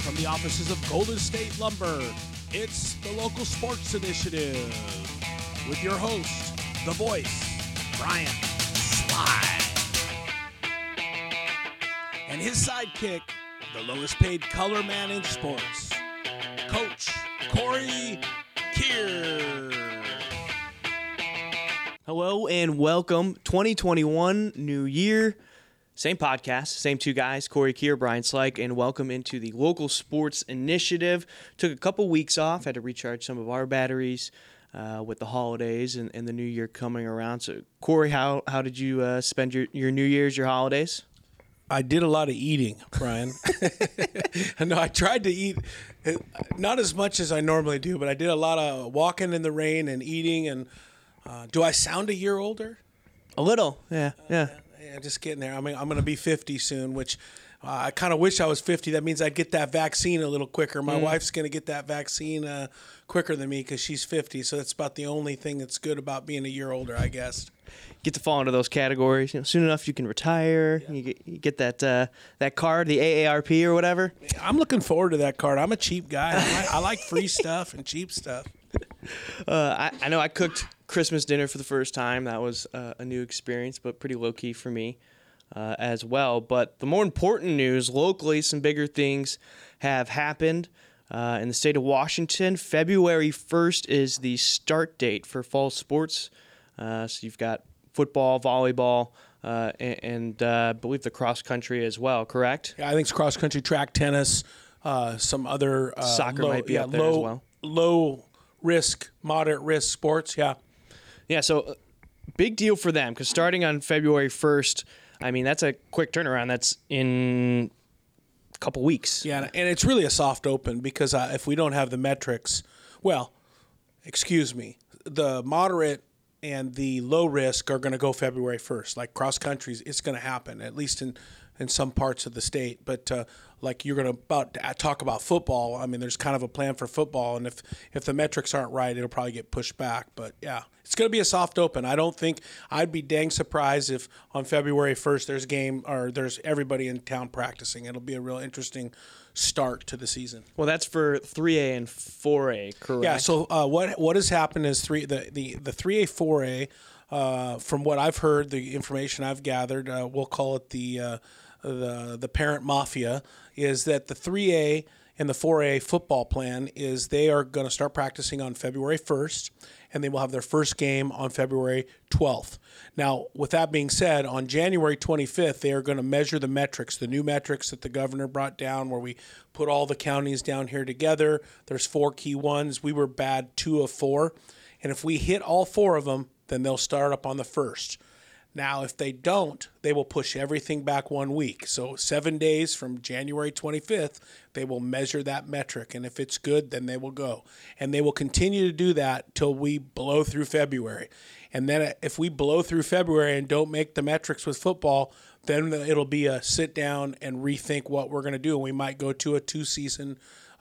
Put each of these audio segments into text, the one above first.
from the offices of Golden State Lumber, it's the Local Sports Initiative with your host, the voice, Brian Sly, and his sidekick, the lowest paid color man in sports, Coach Corey Keir. Hello and welcome. 2021, new year. Same podcast, same two guys, Corey Keir, Brian Slyke, and welcome into the Local Sports Initiative. Took a couple weeks off, had to recharge some of our batteries with the holidays and the new year coming around. So, Corey, how did you spend your New Year's, your holidays? I did a lot of eating, Brian. No, I tried to eat, not as much as I normally do, but I did a lot of walking in the rain and eating. And do I sound a year older? A little, yeah. Yeah, just getting there. I mean, I'm going to be 50 soon, which I kind of wish I was 50. That means I'd get that vaccine a little quicker. My wife's going to get that vaccine quicker than me because she's 50. So that's about the only thing that's good about being a year older, I guess. Get to fall into those categories. Soon enough you can retire. Yeah. You get that card, the AARP or whatever. I'm looking forward to that card. I'm a cheap guy. I like free stuff and cheap stuff. I know I cooked Christmas dinner for the first time. That was a new experience, but pretty low-key for me as well. But the more important news, locally, some bigger things have happened. In the state of Washington, February 1st is the start date for fall sports. So you've got football, volleyball, and I believe the cross country as well, correct? Yeah, I think it's cross country, track, tennis, some other soccer might be up there as well. Low risk, moderate risk sports, yeah. Yeah, so big deal for them because starting on February 1st, I mean, that's a quick turnaround. That's in a couple weeks. Yeah, and it's really a soft open because if we don't have the metrics, the moderate and the low risk are going to go February 1st. Like cross countries, it's going to happen, at least in some parts of the state. But like you're going to talk about football, I mean, there's kind of a plan for football. And if the metrics aren't right, it'll probably get pushed back. But, yeah, it's going to be a soft open. I don't think I'd be dang surprised if on February 1st there's a game or there's everybody in town practicing. It'll be a real interesting start to the season. Well, that's for 3A and 4A, correct? Yeah, so what has happened is the 3A, 4A, from what I've heard, the information I've gathered, we'll call it the parent mafia, is that the 3A and the 4A football plan is they are going to start practicing on February 1st, and they will have their first game on February 12th. Now, with that being said, on January 25th, they are going to measure the metrics, the new metrics that the governor brought down where we put all the counties down here together. There's 4 key ones. We were bad 2 of 4. And if we hit all 4 of them, then they'll start up on the 1st. Now, if they don't, they will push everything back 1 week. So 7 days from January 25th, they will measure that metric. And if it's good, then they will go. And they will continue to do that till we blow through February. And then if we blow through February and don't make the metrics with football, then it'll be a sit down and rethink what we're going to do. And we might go to a two season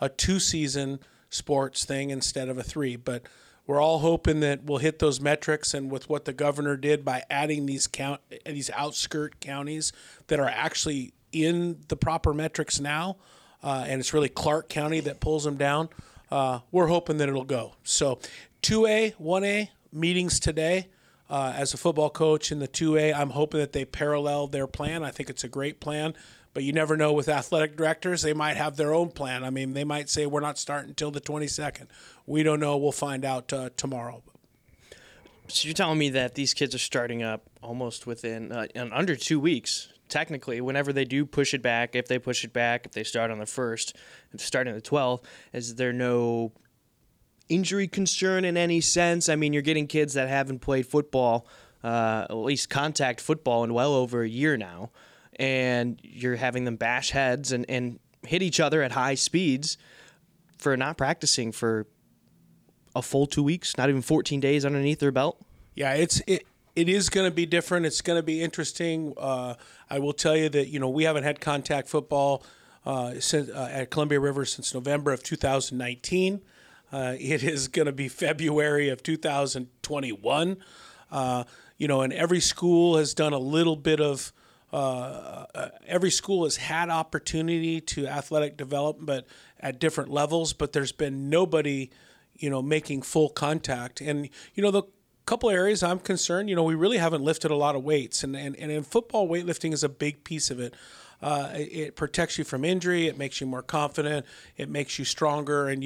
sports thing instead of a 3. But we're all hoping that we'll hit those metrics, and with what the governor did by adding these outskirt counties that are actually in the proper metrics now, and it's really Clark County that pulls them down, we're hoping that it'll go. So 2A, 1A meetings today. As a football coach in the 2A, I'm hoping that they parallel their plan. I think it's a great plan. But you never know with athletic directors. They might have their own plan. I mean, they might say we're not starting until the 22nd. We don't know. We'll find out tomorrow. So you're telling me that these kids are starting up almost within in under 2 weeks, technically, whenever they do push it back, if they push it back, if they start on the 1st, starting the 12th, is there no injury concern in any sense? I mean, you're getting kids that haven't played football, at least contact football, in well over a year now. And you're having them bash heads and hit each other at high speeds for not practicing for a full 2 weeks, not even 14 days underneath their belt. Yeah, it is going to be different. It's going to be interesting. I will tell you that, we haven't had contact football since at Columbia River since November of 2019. It is going to be February of 2021. And every school has done a little bit of every school has had opportunity to athletic development, but at different levels, but there's been nobody, making full contact. And, the couple areas I'm concerned, we really haven't lifted a lot of weights, and in football, weightlifting is a big piece of it. It protects you from injury. It makes you more confident. It makes you stronger. And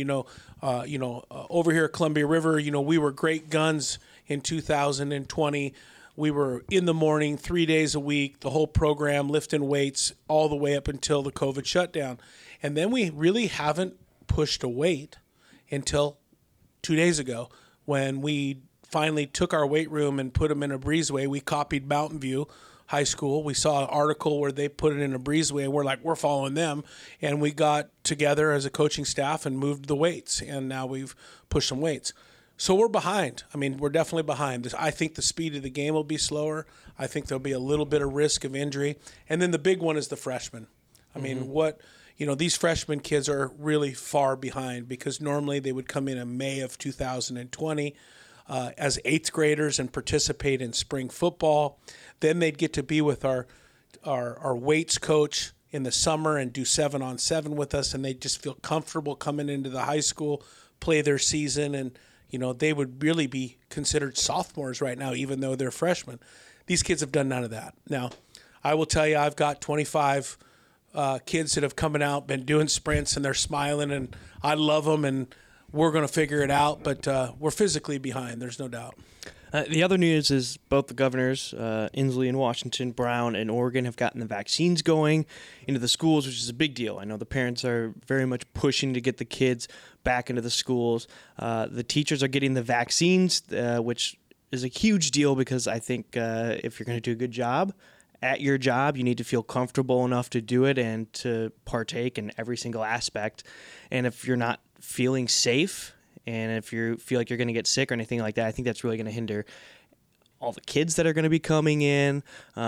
over here at Columbia River, we were great guns in 2020. We were in the morning 3 days a week, the whole program lifting weights all the way up until the COVID shutdown, and then we really haven't pushed a weight until 2 days ago when we finally took our weight room and put them in a breezeway. We copied Mountain View High School. We saw an article where they put it in a breezeway, and we're following them. And we got together as a coaching staff and moved the weights, and now we've pushed some weights. So we're behind. I mean, we're definitely behind. I think the speed of the game will be slower. I think there'll be a little bit of risk of injury. And then the big one is the freshmen. I mean, these freshman kids are really far behind because normally they would come in May of 2020 as eighth graders and participate in spring football. Then they'd get to be with our weights coach in the summer and do 7-on-7 with us, and they'd just feel comfortable coming into the high school, play their season, and they would really be considered sophomores right now, even though they're freshmen. These kids have done none of that. Now, I will tell you, I've got 25 kids that have coming out, been doing sprints, and they're smiling, and I love them, and we're going to figure it out, but we're physically behind. There's no doubt. The other news is both the governors, Inslee in Washington, Brown in Oregon, have gotten the vaccines going into the schools, which is a big deal. I know the parents are very much pushing to get the kids back into the schools. The teachers are getting the vaccines, which is a huge deal because I think if you're going to do a good job at your job, you need to feel comfortable enough to do it and to partake in every single aspect. And if you're not feeling safe, and if you feel like you're going to get sick or anything like that, I think that's really going to hinder all the kids that are going to be coming in.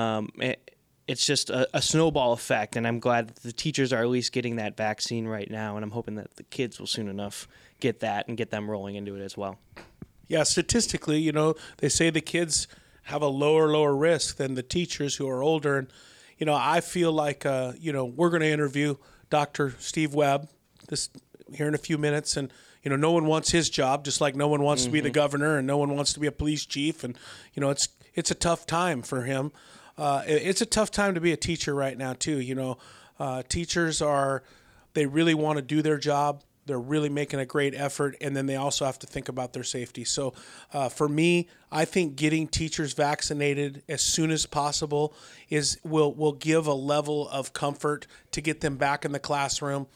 It's just a snowball effect, and I'm glad that the teachers are at least getting that vaccine right now, and I'm hoping that the kids will soon enough get that and get them rolling into it as well. Yeah, statistically, they say the kids have a lower risk than the teachers who are older. And, I feel like, we're going to interview Dr. Steve Webb here in a few minutes, and no one wants his job, just like no one wants to be the governor and no one wants to be a police chief. And, it's a tough time for him. It's a tough time to be a teacher right now, too. Teachers they really want to do their job. They're really making a great effort, and then they also have to think about their safety. So for me, I think getting teachers vaccinated as soon as possible will give a level of comfort to get them back in the classroom.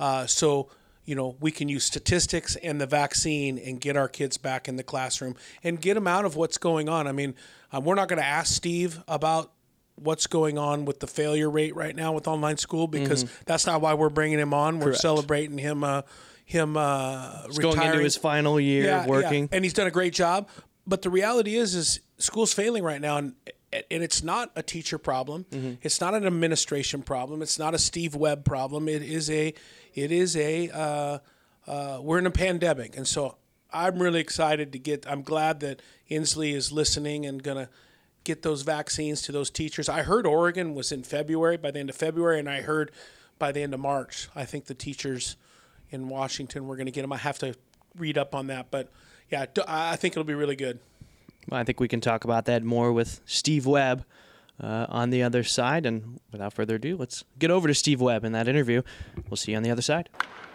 We can use statistics and the vaccine and get our kids back in the classroom and get them out of what's going on. I mean, we're not going to ask Steve about what's going on with the failure rate right now with online school because that's not why we're bringing him on. We're celebrating him retiring. Going into his final year working. Yeah. And he's done a great job. But the reality is school's failing right now, and it's not a teacher problem. It's not an administration problem. It's not a Steve Webb problem. We're in a pandemic. And so I'm really excited I'm glad that Inslee is listening and going to get those vaccines to those teachers. I heard Oregon was in February, by the end of February, and I heard by the end of March. I think the teachers in Washington were going to get them. I have to read up on that. But, yeah, I think it'll be really good. Well, I think we can talk about that more with Steve Webb on the other side. And without further ado, let's get over to Steve Webb in that interview. We'll see you on the other side.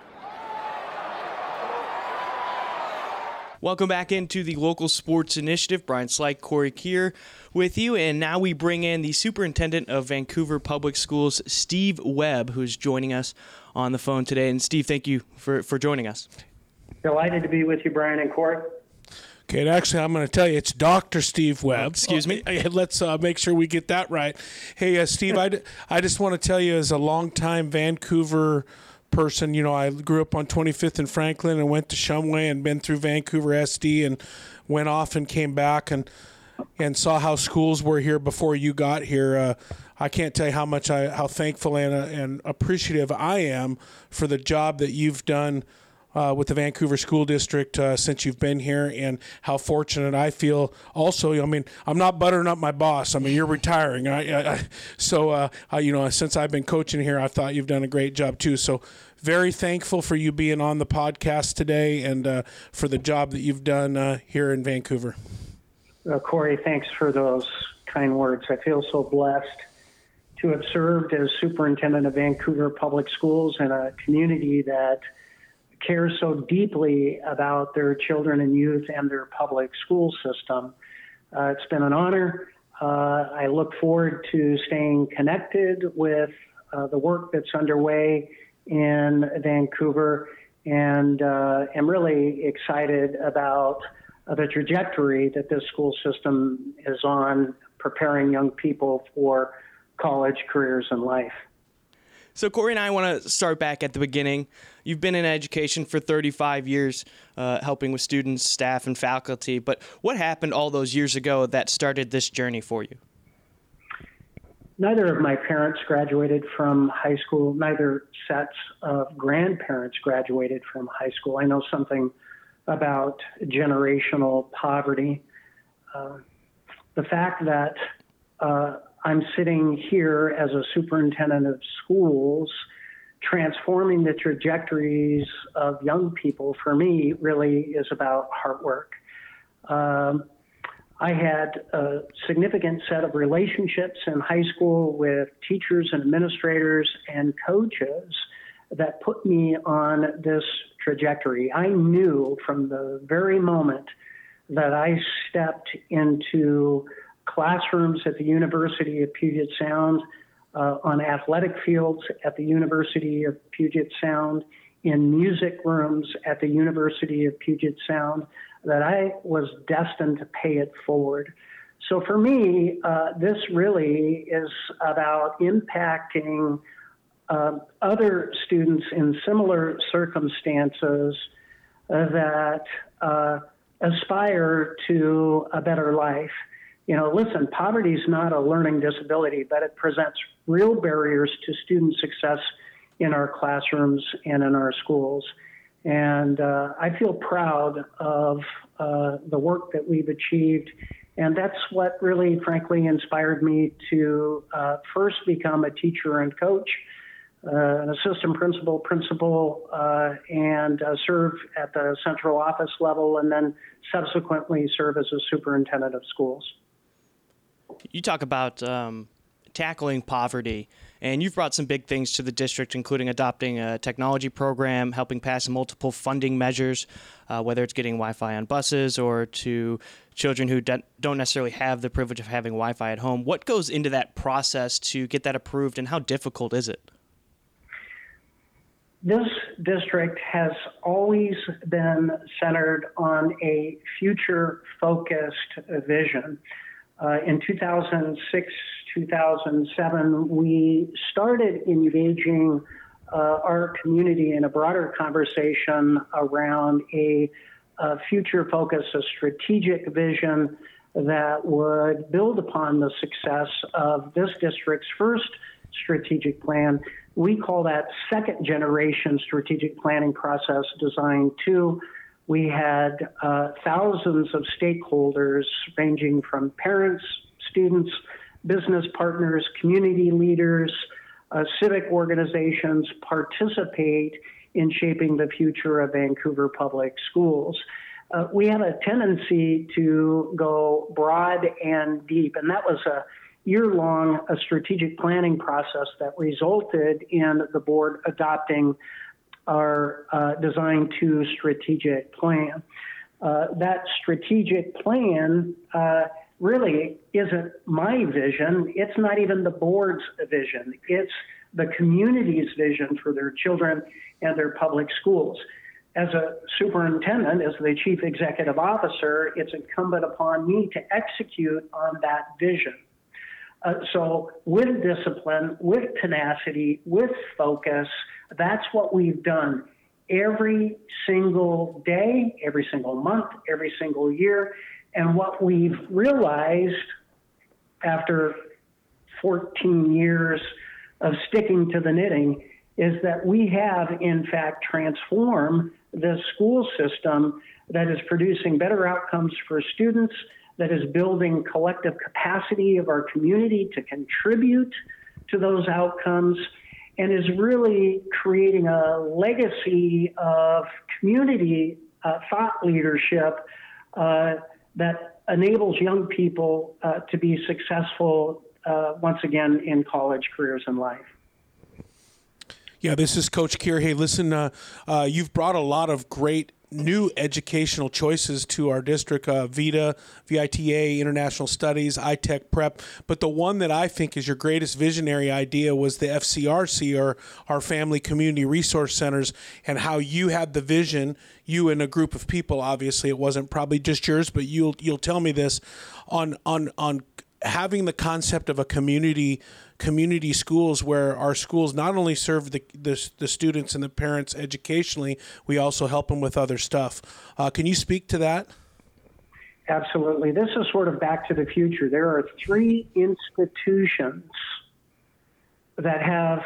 Welcome back into the Local Sports Initiative. Brian Slyke, Corey Keir with you. And now we bring in the Superintendent of Vancouver Public Schools, Steve Webb, who's joining us on the phone today. And Steve, thank you for joining us. Delighted to be with you, Brian and Corey. Okay, and actually, I'm going to tell you, it's Dr. Steve Webb. Excuse me? Let's make sure we get that right. Hey, Steve, I just want to tell you, as a longtime Vancouver person, I grew up on 25th and Franklin and went to Shumway and been through Vancouver SD and went off and came back and saw how schools were here before you got here. I can't tell you how thankful and appreciative I am for the job that you've done with the Vancouver School District since you've been here, and how fortunate I feel also. I mean, I'm not buttering up my boss. I mean, you're retiring. So since I've been coaching here, I thought you've done a great job too. So very thankful for you being on the podcast today and for the job that you've done here in Vancouver. Corey, thanks for those kind words. I feel so blessed to have served as superintendent of Vancouver Public Schools in a community that cares so deeply about their children and youth and their public school system. It's been an honor. I look forward to staying connected with the work that's underway in Vancouver, and am really excited about the trajectory that this school system is on, preparing young people for college, careers, and life. So Corey and I want to start back at the beginning. You've been in education for 35 years, helping with students, staff, and faculty. But what happened all those years ago that started this journey for you? Neither of my parents graduated from high school. Neither sets of grandparents graduated from high school. I know something about generational poverty. The fact that I'm sitting here as a superintendent of schools, transforming the trajectories of young people, for me, really is about hard work. I had a significant set of relationships in high school with teachers and administrators and coaches that put me on this trajectory. I knew from the very moment that I stepped into classrooms at the University of Puget Sound, on athletic fields at the University of Puget Sound, in music rooms at the University of Puget Sound, that I was destined to pay it forward. So for me, this really is about impacting other students in similar circumstances that aspire to a better life. You know, listen, poverty is not a learning disability, but it presents real barriers to student success in our classrooms and in our schools. And I feel proud of the work that we've achieved. And that's what really, frankly, inspired me to first become a teacher and coach, an assistant principal, and serve at the central office level, and then subsequently serve as a superintendent of schools. You talk about tackling poverty, and you've brought some big things to the district, including adopting a technology program, helping pass multiple funding measures, whether it's getting Wi-Fi on buses or to children who don't necessarily have the privilege of having Wi-Fi at home. What goes into that process to get that approved, and how difficult is it? This district has always been centered on a future-focused vision. In 2006, 2007, we started engaging our community in a broader conversation around a future-focused, a strategic vision that would build upon the success of this district's first strategic plan. We call that second-generation strategic planning process, Design 2. We had thousands of stakeholders ranging from parents, students, business partners, community leaders, civic organizations participate in shaping the future of Vancouver Public Schools. We have a tendency to go broad and deep, and that was a year-long strategic planning process that resulted in the board adopting our Design 2 strategic plan. That strategic plan really isn't my vision. It's not even the board's vision. It's the community's vision for their children and their public schools. As a superintendent, as the chief executive officer, it's incumbent upon me to execute on that vision. So with discipline, with tenacity, with focus, that's what we've done every single day, every single month, every single year. And what we've realized after 14 years of sticking to the knitting is that we have, in fact, transformed this school system that is producing better outcomes for students, that is building collective capacity of our community to contribute to those outcomes, and is really creating a legacy of community thought leadership that enables young people to be successful once again in college, careers, and life. Yeah, this is Coach Keir. Hey, listen, you've brought a lot of great new educational choices to our district, VITA, International Studies, iTech Prep. But the one that I think is your greatest visionary idea was the FCRC, or our Family Community Resource Centers, and how you had the vision, you and a group of people, obviously it wasn't probably just yours, but you'll tell me this, on having the concept of a community schools, where our schools not only serve the students and the parents educationally, we also help them with other stuff. Can you speak to that? Absolutely. This is sort of back to the future. There are 3 institutions that have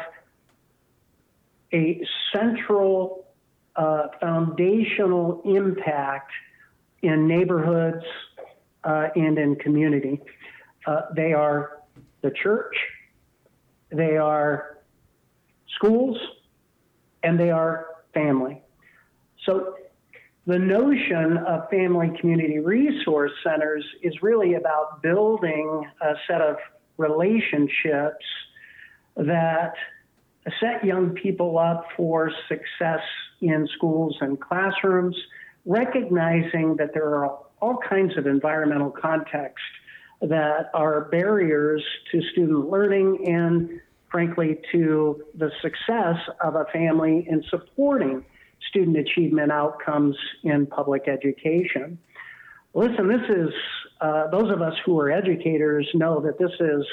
a central foundational impact in neighborhoods and in community. They are the church, they are schools, and they are family. So the notion of family community resource centers is really about building a set of relationships that set young people up for success in schools and classrooms, recognizing that there are all kinds of environmental contexts that are barriers to student learning and, frankly, to the success of a family in supporting student achievement outcomes in public education. Listen, this is, those of us who are educators know that this is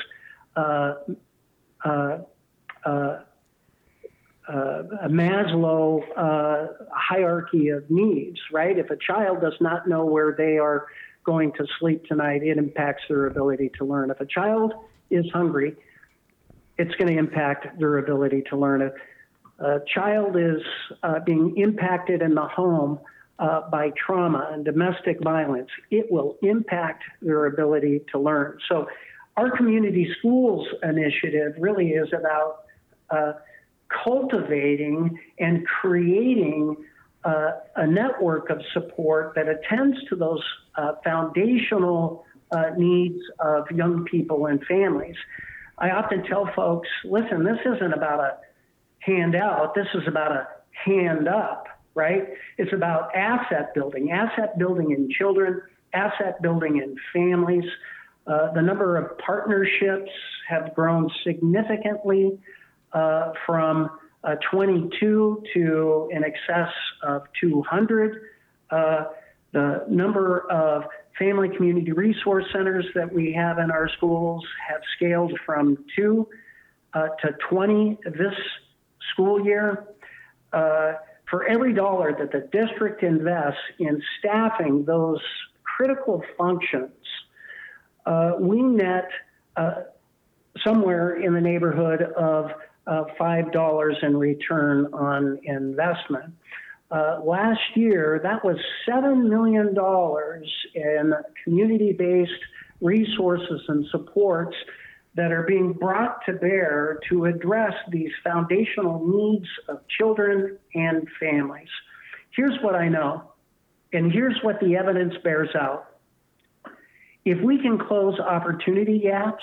a Maslow hierarchy of needs, right? If a child does not know where they are going to sleep tonight, it impacts their ability to learn. If a child is hungry, it's going to impact their ability to learn. If a child is being impacted in the home by trauma and domestic violence, it will impact their ability to learn. So our community schools initiative really is about cultivating and creating a network of support that attends to those foundational needs of young people and families. I often tell folks, listen, this isn't about a handout, this is about a hand up, right? It's about asset building in children, asset building in families. The number of partnerships have grown significantly from 22 to in excess of 200. The number of family community resource centers that we have in our schools have scaled from 2 to 20 this school year. For every dollar that the district invests in staffing those critical functions, we net somewhere in the neighborhood of $5 in return on investment. Last year, that was $7 million in community-based resources and supports that are being brought to bear to address these foundational needs of children and families. Here's what I know, and here's what the evidence bears out. If we can close opportunity gaps,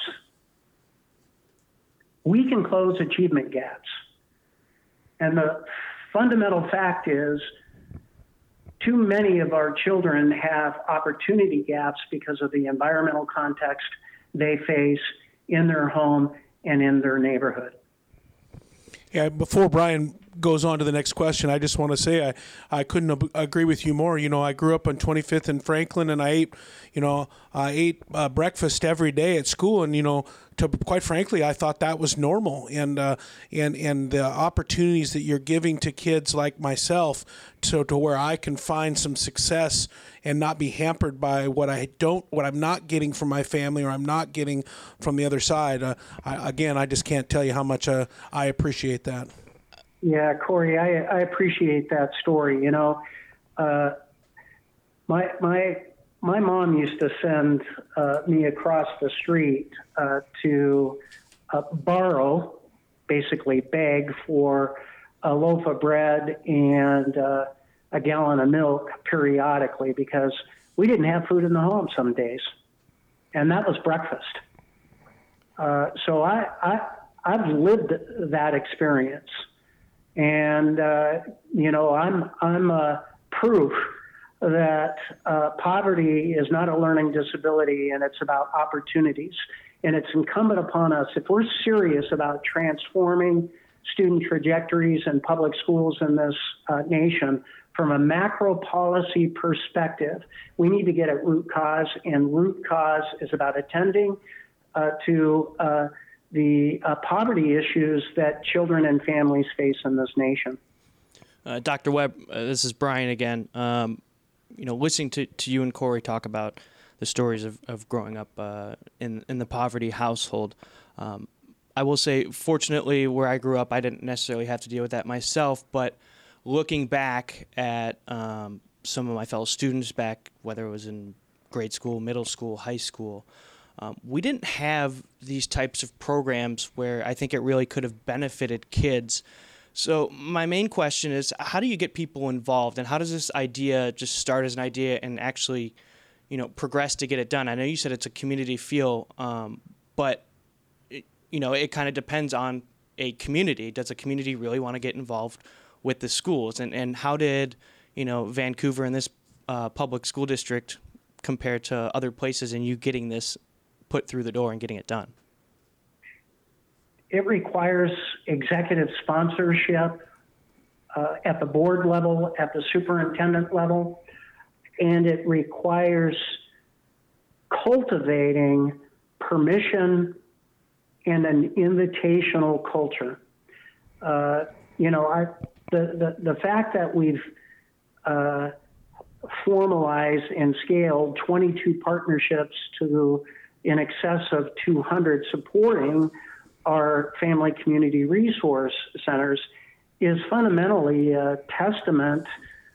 we can close achievement gaps. And the fundamental fact is too many of our children have opportunity gaps because of the environmental context they face in their home and in their neighborhood. Yeah, before Brian goes on to the next question, I just want to say I couldn't agree with you more. You know, I grew up on 25th and Franklin, and I ate breakfast every day at school, and quite frankly, I thought that was normal. And the opportunities that you're giving to kids like myself, to where I can find some success and not be hampered by what I'm not getting from my family or I'm not getting from the other side. I just can't tell you how much I appreciate that. Yeah, Corey, I appreciate that story. You know, my mom used to send me across the street to borrow, basically beg for a loaf of bread and a gallon of milk periodically because we didn't have food in the home some days, and that was breakfast. So I've lived that experience, and you know, I'm proof that poverty is not a learning disability, and it's about opportunities. And it's incumbent upon us, if we're serious about transforming student trajectories in public schools in this nation, from a macro policy perspective, we need to get at root cause, and root cause is about attending to the poverty issues that children and families face in this nation. Dr. Webb, this is Brian again. You know, listening to you and Corey talk about the stories of growing up in the poverty household, I will say, fortunately, where I grew up, I didn't necessarily have to deal with that myself, but looking back at some of my fellow students back, whether it was in grade school, middle school, high school, we didn't have these types of programs where I think it really could have benefited kids. So my main question is, how do you get people involved, and how does this idea just start as an idea and actually, you know, progress to get it done? I know you said it's a community feel, but you know, it kind of depends on a community. Does a community really want to get involved with the schools? And how did, you know, Vancouver and this public school district compare to other places in you getting this put through the door and getting it done? It requires executive sponsorship at the board level, at the superintendent level, and it requires cultivating permission and an invitational culture. You know, the fact that we've formalized and scaled 22 partnerships to in excess of 200 supporting our family community resource centers is fundamentally a testament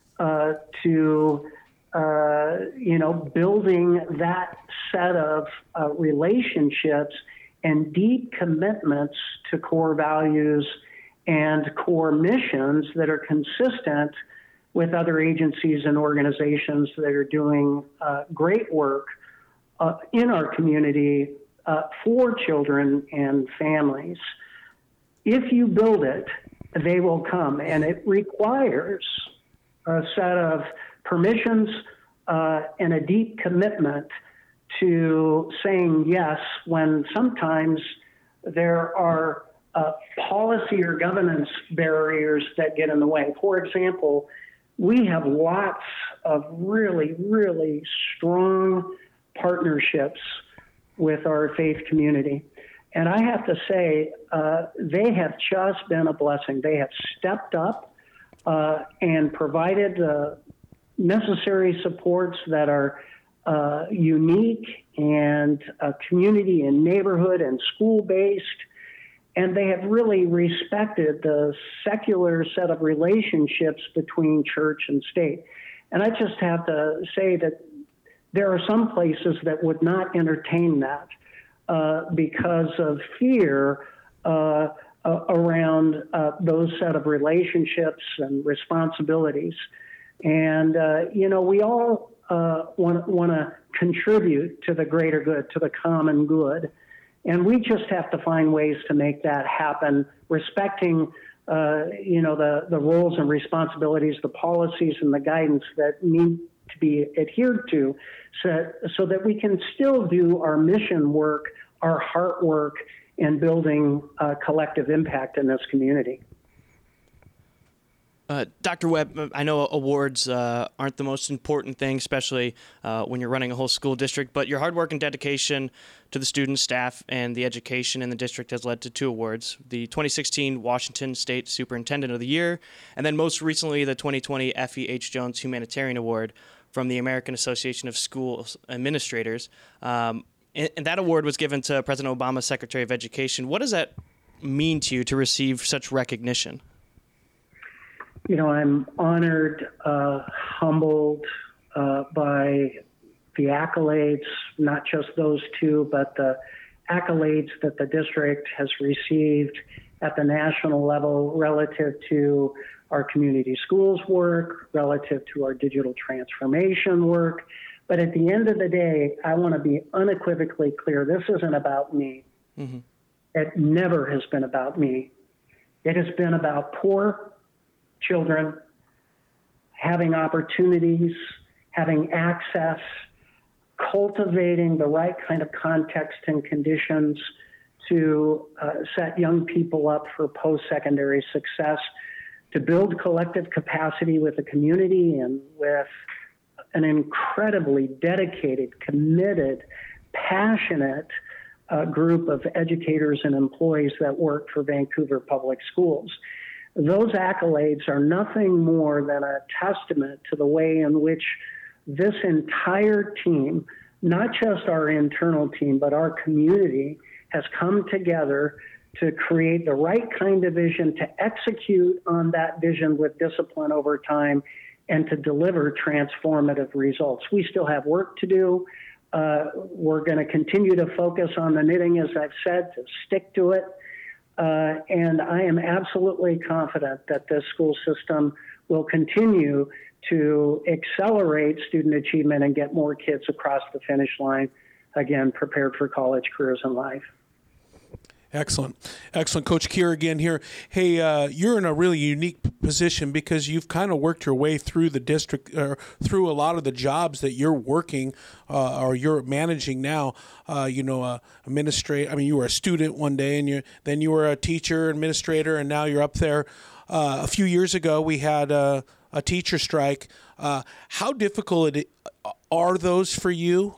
to you know, building that set of relationships and deep commitments to core values and core missions that are consistent with other agencies and organizations that are doing great work in our community for children and families. If you build it, they will come, and it requires a set of permissions and a deep commitment to saying yes when sometimes there are policy or governance barriers that get in the way. For example, we have lots of really, really strong partnerships with our faith community. And I have to say, they have just been a blessing. They have stepped up and provided necessary supports that are unique and community and neighborhood and school-based. And they have really respected the secular set of relationships between church and state. And I just have to say that there are some places that would not entertain that because of fear around those set of relationships and responsibilities. And, you know, we all want to contribute to the greater good, to the common good. And we just have to find ways to make that happen, respecting, you know, the roles and responsibilities, the policies and the guidance that need to be adhered to so that we can still do our mission work, our heart work, in building collective impact in this community. Dr. Webb, I know awards aren't the most important thing, especially when you're running a whole school district, but your hard work and dedication to the students, staff, and the education in the district has led to 2 awards: the 2016 Washington State Superintendent of the Year, and then most recently the 2020 Effie H. Jones Humanitarian Award from the American Association of School Administrators. And that award was given to President Obama's Secretary of Education. What does that mean to you to receive such recognition? I'm honored, humbled by the accolades, not just those two, but the accolades that the district has received at the national level relative to our community schools work, relative to our digital transformation work. But at the end of the day, I want to be unequivocally clear. This isn't about me. Mm-hmm. It never has been about me. It has been about poor children having opportunities, having access, cultivating the right kind of context and conditions to set young people up for post-secondary success, to build collective capacity with the community and with an incredibly dedicated, committed, passionate group of educators and employees that work for Vancouver Public Schools. Those accolades are nothing more than a testament to the way in which this entire team, not just our internal team, but our community, has come together to create the right kind of vision, to execute on that vision with discipline over time, and to deliver transformative results. We still have work to do. We're going to continue to focus on the knitting, as I've said, to stick to it. And I am absolutely confident that this school system will continue to accelerate student achievement and get more kids across the finish line, again, prepared for college careers and life. Excellent. Coach Keir again here. Hey, you're in a really unique position because you've kind of worked your way through the district, or through a lot of the jobs that you're working or you're managing now. Administrator. I mean, you were a student one day, and then you were a teacher, administrator, and now you're up there. A few years ago, we had a teacher strike. How difficult are those for you?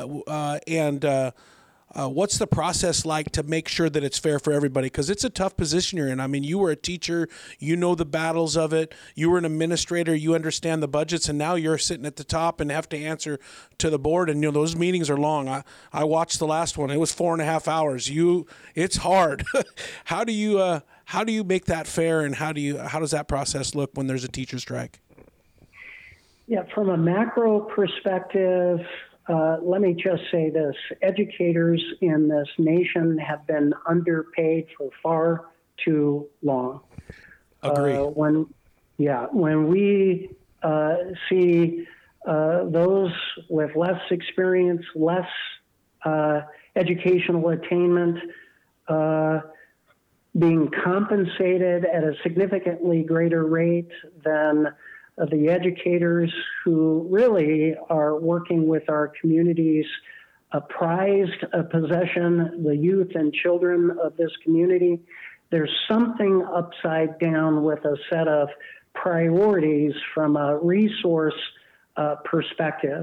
What's the process like to make sure that it's fair for everybody? Because it's a tough position you're in. I mean, you were a teacher, you know the battles of it. You were an administrator, you understand the budgets, and now you're sitting at the top and have to answer to the board. And those meetings are long. I watched the last one; it was 4.5 hours. It's hard. How do you make that fair, and how does that process look when there's a teacher strike? Yeah, from a macro perspective. Let me just say this. Educators in this nation have been underpaid for far too long. Agree. When we see those with less experience, less educational attainment, being compensated at a significantly greater rate than the educators who really are working with our communities, a prized possession, the youth and children of this community. There's something upside down with a set of priorities from a resource perspective.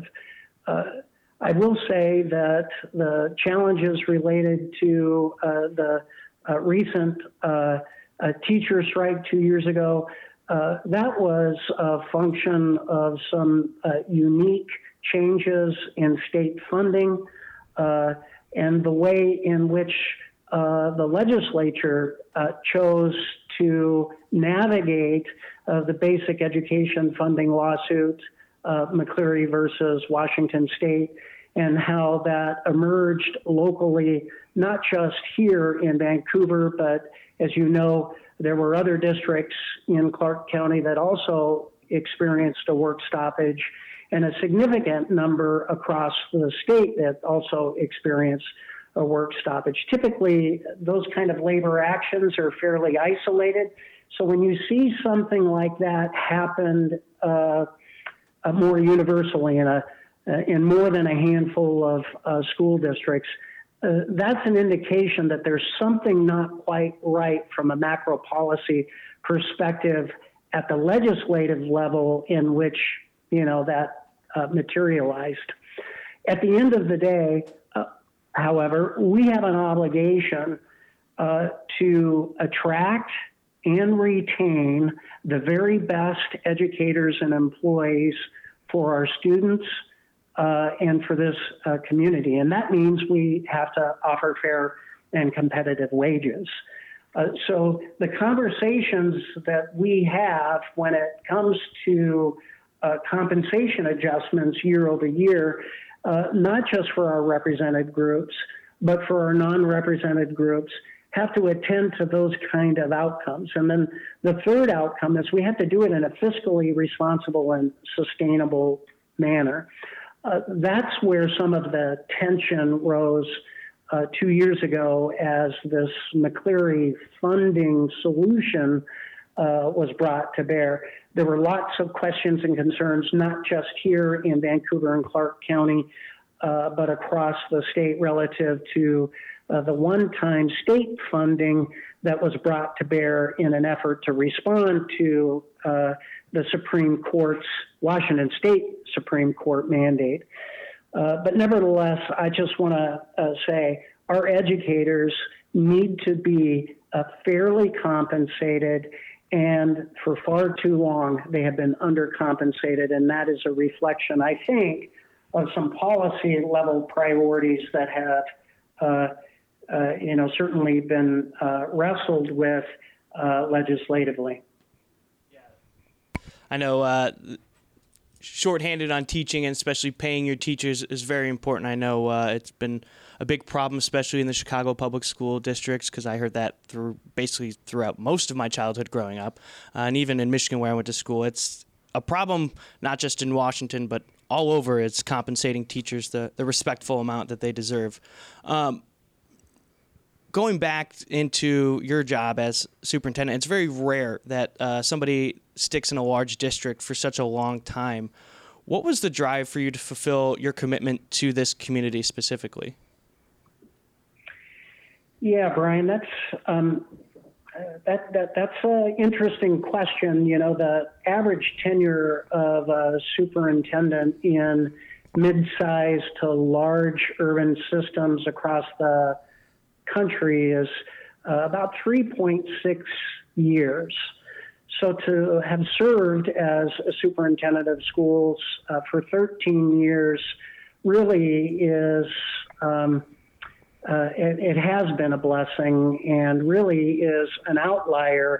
I will say that the challenges related to the recent teacher strike 2 years ago, that was a function of some unique changes in state funding and the way in which the legislature chose to navigate the basic education funding lawsuit, McCleary versus Washington State, and how that emerged locally, not just here in Vancouver, but as you know, there were other districts in Clark County that also experienced a work stoppage, and a significant number across the state that also experienced a work stoppage. Typically, those kind of labor actions are fairly isolated. So when you see something like that happen more universally in more than a handful of school districts, that's an indication that there's something not quite right from a macro policy perspective at the legislative level in which that materialized. At the end of the day, however, we have an obligation to attract and retain the very best educators and employees for our students and for this community. And that means we have to offer fair and competitive wages. So the conversations that we have when it comes to compensation adjustments year over year, not just for our represented groups, but for our non-represented groups, have to attend to those kind of outcomes. And then the third outcome is we have to do it in a fiscally responsible and sustainable manner. That's where some of the tension rose 2 years ago as this McCleary funding solution was brought to bear. There were lots of questions and concerns, not just here in Vancouver and Clark County, but across the state relative to the one-time state funding that was brought to bear in an effort to respond to the Supreme Court's, Washington State Supreme Court mandate. But nevertheless, I just want to say our educators need to be fairly compensated, and for far too long they have been undercompensated, and that is a reflection, I think, of some policy level priorities that have certainly been wrestled with legislatively. I know shorthanded on teaching, and especially paying your teachers, is very important. I know it's been a big problem, especially in the Chicago public school districts, because I heard that throughout most of my childhood growing up, and even in Michigan where I went to school. It's a problem not just in Washington, but all over. It's compensating teachers the respectful amount that they deserve. Going back into your job as superintendent, it's very rare that somebody sticks in a large district for such a long time. What was the drive for you to fulfill your commitment to this community specifically? Yeah, Brian, that's an interesting question. You know, the average tenure of a superintendent in mid-sized to large urban systems across the country is about 3.6 years. So to have served as a superintendent of schools for 13 years really is, it has been a blessing and really is an outlier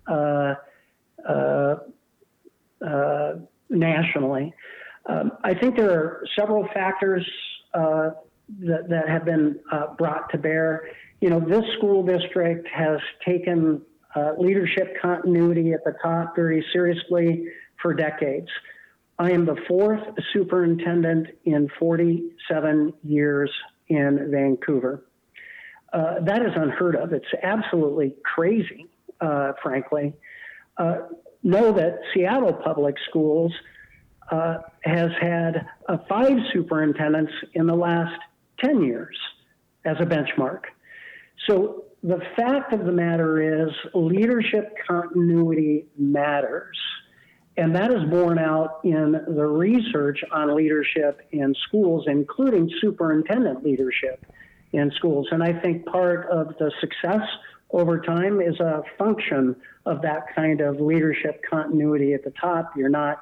nationally. I think there are several factors that have been brought to bear. You know, this school district has taken leadership continuity at the top very seriously for decades. I am the fourth superintendent in 47 years in Vancouver. That is unheard of. It's absolutely crazy, frankly. Know that Seattle Public Schools has had 5 superintendents in the last 10 years as a benchmark. So the fact of the matter is leadership continuity matters. And that is borne out in the research on leadership in schools, including superintendent leadership in schools. And I think part of the success over time is a function of that kind of leadership continuity at the top. You're not,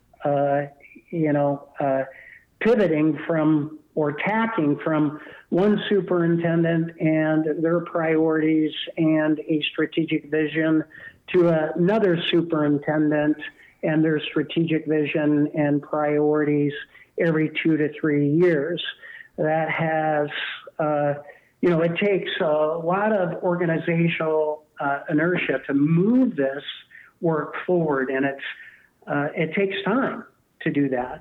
pivoting from or tacking from one superintendent and their priorities and a strategic vision to another superintendent and their strategic vision and priorities every 2 to 3 years. That has, it takes a lot of organizational inertia to move this work forward, and it takes time to do that.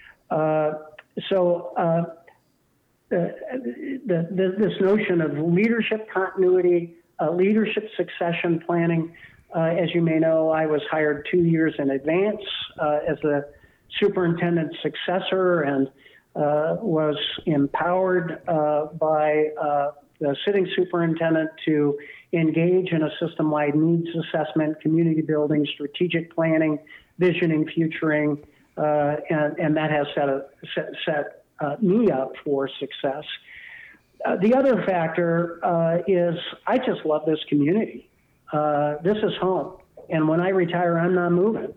This notion of leadership continuity, leadership succession planning, as you may know, I was hired 2 years in advance as the superintendent's successor and was empowered by the sitting superintendent to engage in a system-wide needs assessment, community building, strategic planning, visioning, futuring, and that has set me up for success. The other factor is I just love this community. This is home. And when I retire, I'm not moving.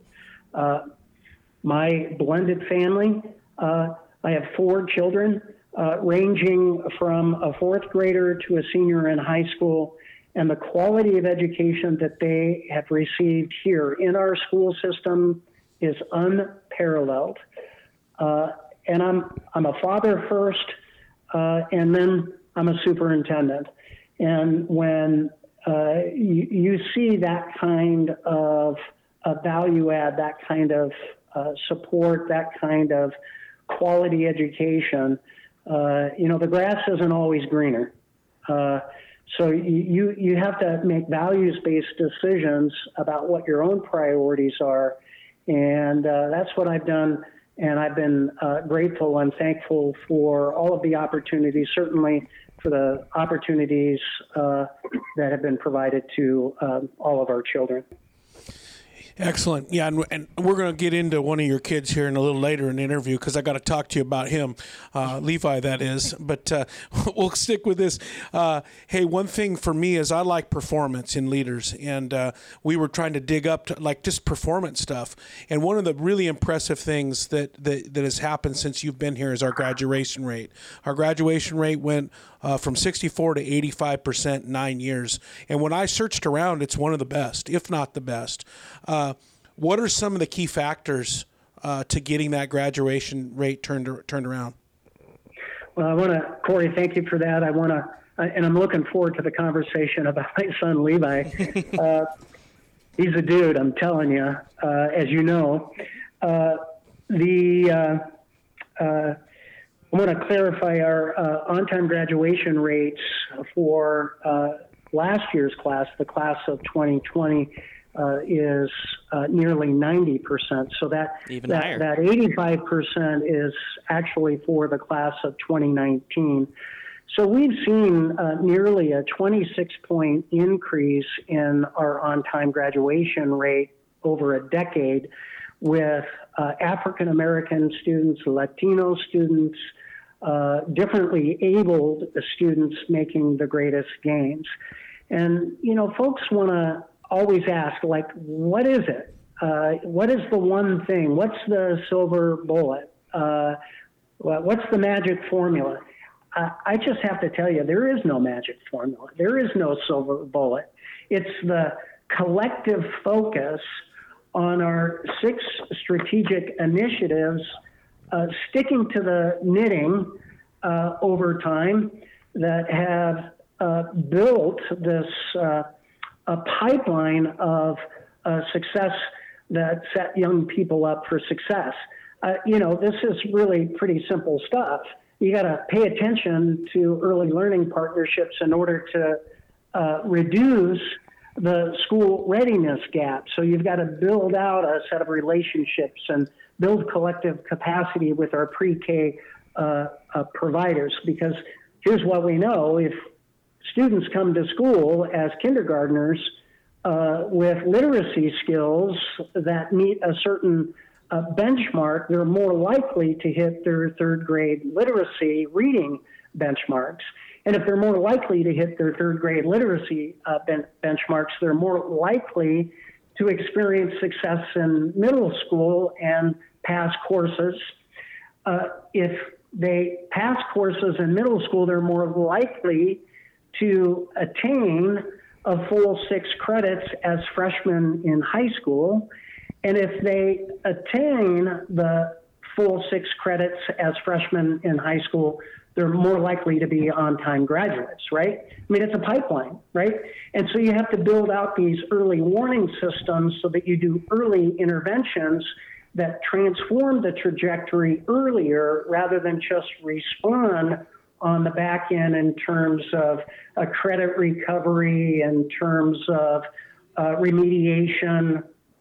My blended family, I have 4 children, ranging from a 4th grader to a senior in high school. and the quality of education that they have received here in our school system is unparalleled. And I'm a father first, and then I'm a superintendent. And when you see that kind of value add, that kind of support, that kind of quality education, the grass isn't always greener. So you have to make values-based decisions about what your own priorities are, and that's what I've done. And I've been grateful and thankful for all of the opportunities, certainly for the opportunities that have been provided to all of our children. Excellent. Yeah, and we're going to get into one of your kids here in a little later in the interview because I got to talk to you about him, Levi, that is. But we'll stick with this. Hey, one thing for me is I like performance in leaders, and we were trying to dig up to, just performance stuff. And one of the really impressive things that has happened since you've been here is our graduation rate. Our graduation rate went from 64 to 85% in 9 years. And when I searched around, it's one of the best, if not the best. What are some of the key factors to getting that graduation rate turned around? Well, I want to, Corey, thank you for that. And I'm looking forward to the conversation about my son, Levi. He's a dude, I'm telling you, as you know. I want to clarify our on-time graduation rates for last year's class, the class of 2020, is nearly 90%. So that 85% is actually for the class of 2019. So we've seen nearly a 26-point increase in our on-time graduation rate over a decade, with African-American students, Latino students, differently abled students making the greatest gains. And, folks want to always ask, what is it? What is the one thing? What's the silver bullet? What's the magic formula? I just have to tell you, there is no magic formula. There is no silver bullet. It's the collective focus on our 6 strategic initiatives, sticking to the knitting over time, that have built this a pipeline of success that set young people up for success. This is really pretty simple stuff. You got to pay attention to early learning partnerships in order to reduce the school readiness gap. So you've got to build out a set of relationships and build collective capacity with our pre-K providers, because here's what we know: if students come to school as kindergartners with literacy skills that meet a certain benchmark, they're more likely to hit their 3rd grade literacy reading benchmarks. And if they're more likely to hit their 3rd grade literacy benchmarks, they're more likely to experience success in middle school and pass courses. If they pass courses in middle school, they're more likely to attain a full 6 credits as freshmen in high school. And if they attain the full 6 credits as freshmen in high school, they're more likely to be on-time graduates, right? I mean, it's a pipeline, right? And so you have to build out these early warning systems so that you do early interventions that transform the trajectory earlier, rather than just respond on the back end in terms of a credit recovery, in terms of remediation,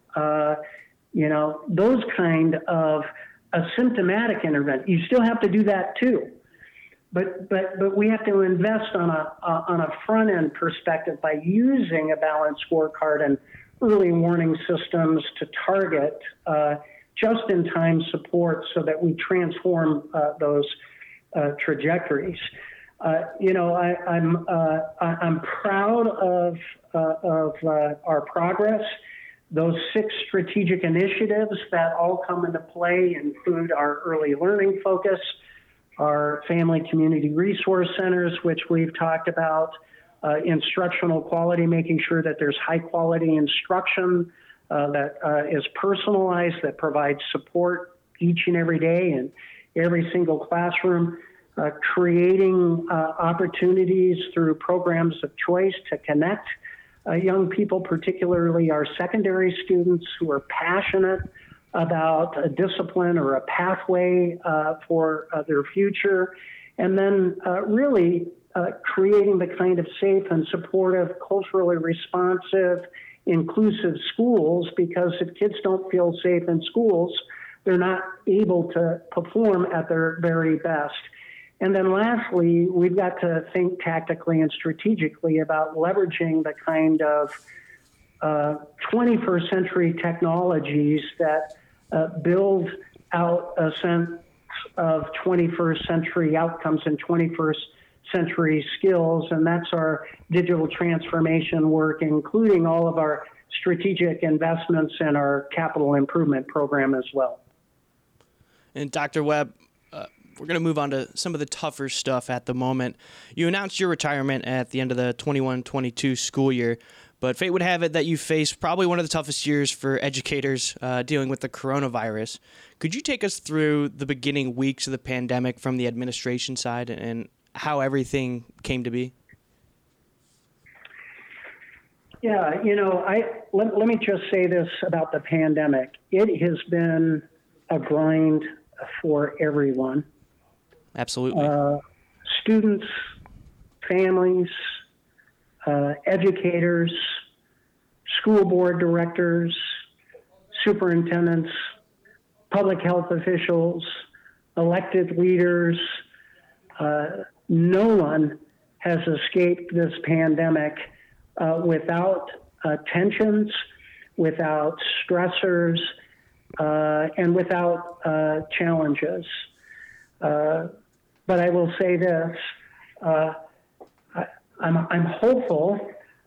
those kind of asymptomatic intervention. You still have to do that too. But we have to invest on a front end perspective by using a balanced scorecard and early warning systems to target just-in-time support so that we transform those trajectories. I'm proud of our progress. Those 6 strategic initiatives that all come into play include our early learning focus, our family community resource centers, which we've talked about, instructional quality, making sure that there's high quality instruction that is personalized, that provides support each and every day in every single classroom, creating opportunities through programs of choice to connect young people, particularly our secondary students who are passionate about a discipline or a pathway for their future, and then really creating the kind of safe and supportive, culturally responsive, inclusive schools, because if kids don't feel safe in schools, they're not able to perform at their very best. And then lastly, we've got to think tactically and strategically about leveraging the kind of 21st century technologies that build out a sense of 21st century outcomes and 21st century skills. And that's our digital transformation work, including all of our strategic investments in our capital improvement program as well. And Dr. Webb, we're going to move on to some of the tougher stuff at the moment. You announced your retirement at the end of the 21-22 school year, but fate would have it that you faced probably one of the toughest years for educators dealing with the coronavirus. Could you take us through the beginning weeks of the pandemic from the administration side and how everything came to be? Yeah, let me just say this about the pandemic. It has been a grind for everyone. Absolutely. Students, families, educators, school board directors, superintendents, public health officials, elected leaders. No one has escaped this pandemic without tensions, without stressors, and without challenges. But I will say this, I'm hopeful,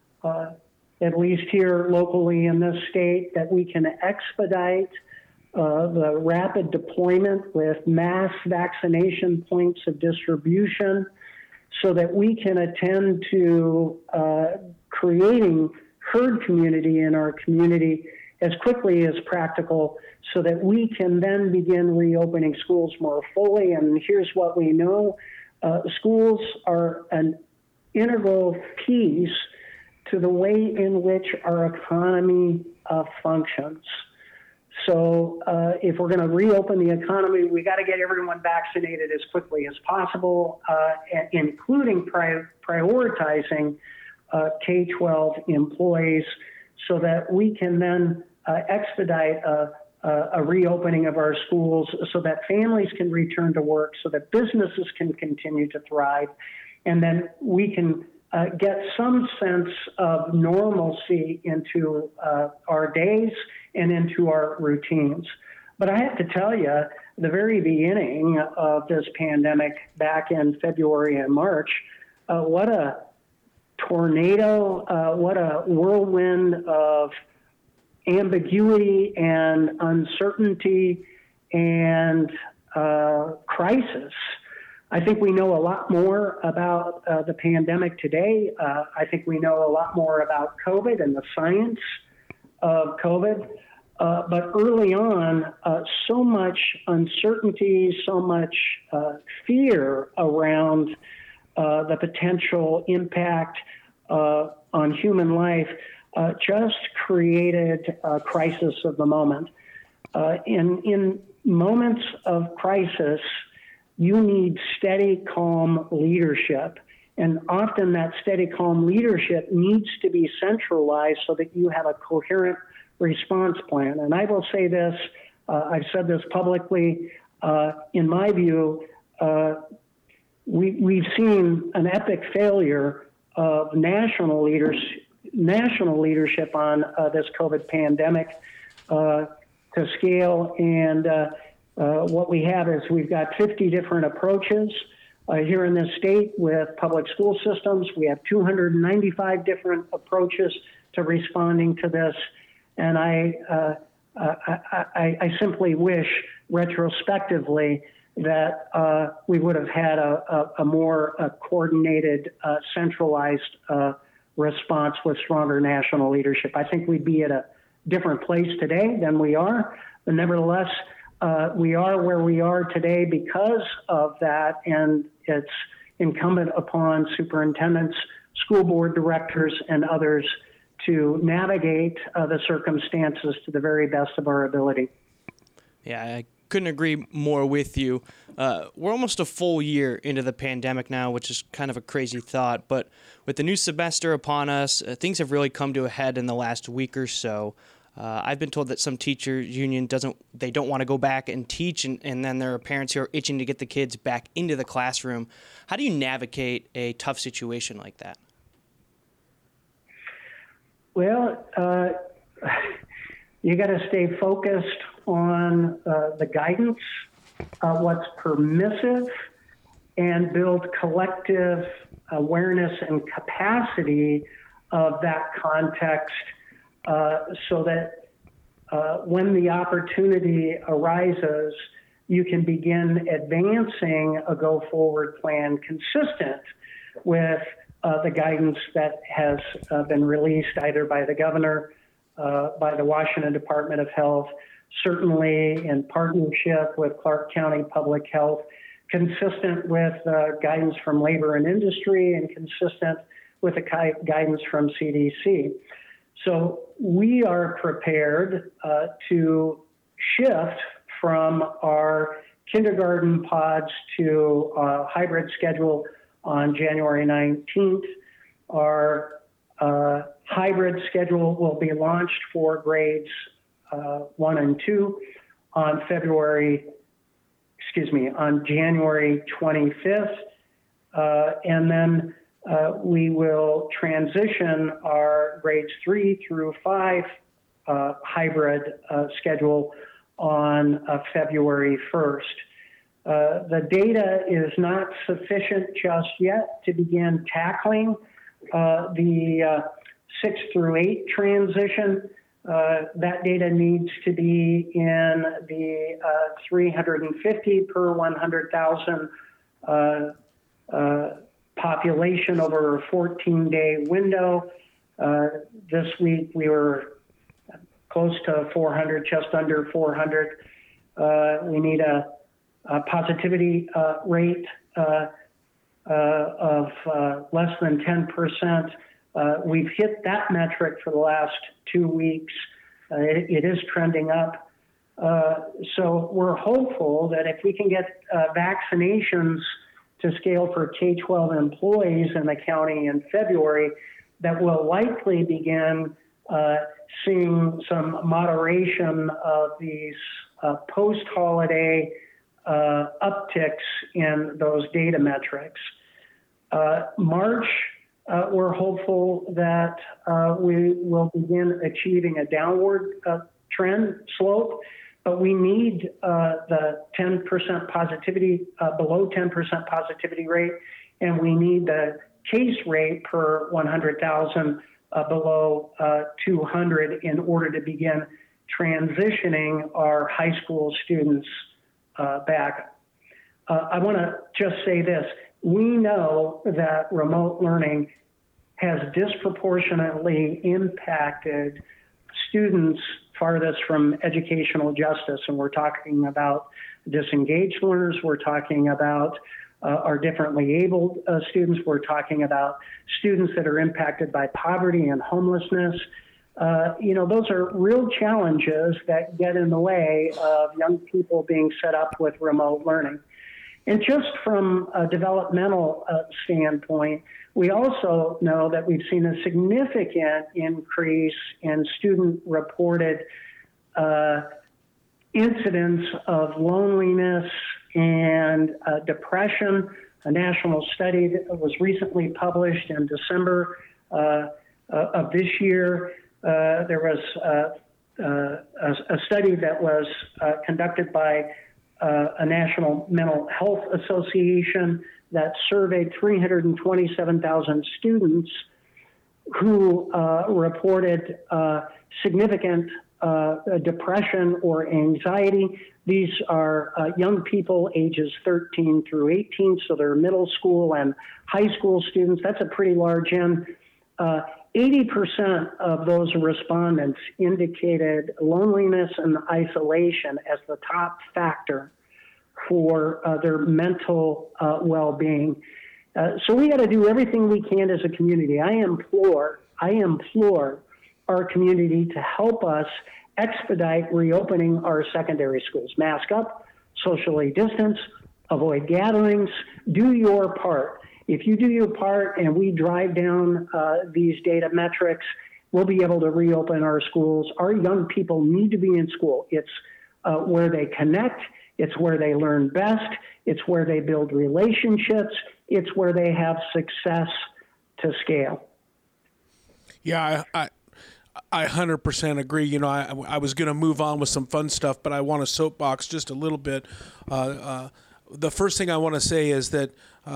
at least here locally in this state, that we can expedite the rapid deployment with mass vaccination points of distribution so that we can attend to creating herd community in our community as quickly as practical so that we can then begin reopening schools more fully. And here's what we know. Schools are an integral piece to the way in which our economy functions. So if we're going to reopen the economy, we got to get everyone vaccinated as quickly as possible, including prioritizing K-12 employees so that we can then expedite a reopening of our schools so that families can return to work, so that businesses can continue to thrive, and then we can get some sense of normalcy into our days and into our routines. But I have to tell you, the very beginning of this pandemic back in February and March, what a tornado, what a whirlwind of ambiguity and uncertainty and crisis. I think we know a lot more about the pandemic today. I think we know a lot more about COVID and the science of COVID. But early on, so much uncertainty, so much fear around the potential impact on human life just created a crisis of the moment. In moments of crisis, you need steady, calm leadership. And often that steady, calm leadership needs to be centralized so that you have a coherent response plan. And I will say this, I've said this publicly, in my view, we've seen an epic failure of national leadership on this COVID pandemic to scale. And what we have is we've got 50 different approaches here in this state with public school systems. We have 295 different approaches to responding to this. And I simply wish retrospectively that we would have had a more coordinated, centralized response with stronger national leadership. I think we'd be at a different place today than we are, but nevertheless, we are where we are today because of that, and it's incumbent upon superintendents, school board directors, and others to navigate the circumstances to the very best of our ability. Yeah, I couldn't agree more with you. We're almost a full year into the pandemic now, which is kind of a crazy thought, but with the new semester upon us, things have really come to a head in the last week or so. I've been told that some teacher union don't want to go back and teach, and then there are parents who are itching to get the kids back into the classroom. How do you navigate a tough situation like that? Well, you got to stay focused on the guidance, what's permissive, and build collective awareness and capacity of that context so that when the opportunity arises, you can begin advancing a go-forward plan consistent with the guidance that has been released either by the governor, by the Washington Department of Health, certainly in partnership with Clark County Public Health, consistent with guidance from labor and industry, and consistent with the guidance from CDC. So we are prepared to shift from our kindergarten pods to a hybrid schedule on January 19th. Our hybrid schedule will be launched for grades 1 and 2 on January 25th. And then we will transition our grades 3 through 5 hybrid schedule on February 1st. The data is not sufficient just yet to begin tackling the 6 through 8 transition. That data needs to be in the 350 per 100,000 population over a 14-day window. This week we were close to 400, just under 400. We need a positivity rate of less than 10%. We've hit that metric for the last 2 weeks. It is trending up. So we're hopeful that if we can get vaccinations to scale for K-12 employees in the county in February, that we'll likely begin seeing some moderation of these post-holiday upticks in those data metrics. March, we're hopeful that we will begin achieving a downward trend slope, but we need the 10% positivity, below 10% positivity rate, and we need the case rate per 100,000 below 200 in order to begin transitioning our high school students back. I want to just say this. We know that remote learning has disproportionately impacted students farthest from educational justice, and we're talking about disengaged learners, we're talking about our differently abled students, we're talking about students that are impacted by poverty and homelessness. Those are real challenges that get in the way of young people being set up with remote learning. And just from a developmental standpoint, we also know that we've seen a significant increase in student-reported incidents of loneliness and depression. A national study that was recently published in December of this year, there was a study that was conducted by a National Mental Health Association that surveyed 327,000 students who reported significant depression or anxiety. These are young people ages 13 through 18, so they're middle school and high school students. That's a pretty large end. 80% of those respondents indicated loneliness and isolation as the top factor for their mental well-being. So we got to do everything we can as a community. I implore our community to help us expedite reopening our secondary schools. Mask up, socially distance, avoid gatherings, do your part. If you do your part and we drive down these data metrics, we'll be able to reopen our schools. Our young people need to be in school. It's where they connect. It's where they learn best. It's where they build relationships. It's where they have success to scale. Yeah, I 100% agree. You know, I was going to move on with some fun stuff, but I want to soapbox just a little bit. The first thing I want to say is that